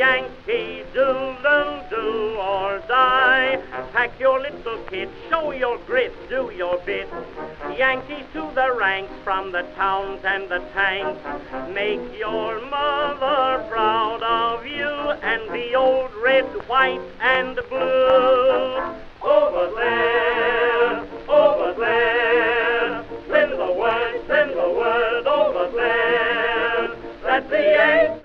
Yankee Doodle, do or die. Pack your little kit, show your grit, do your bit. Yankees to the ranks, from the towns and the tanks. Make your mother proud of you, and the old red, white, and blue. Over there